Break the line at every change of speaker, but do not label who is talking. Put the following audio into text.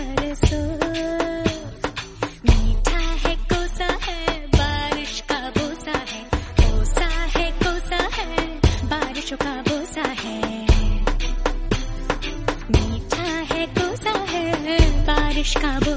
बरसो, मीठा है कोसा है बारिश का बोसा है, कोसा है कोसा है बारिशों का बोसा है, मीठा है कोसा है बारिश का बोसा।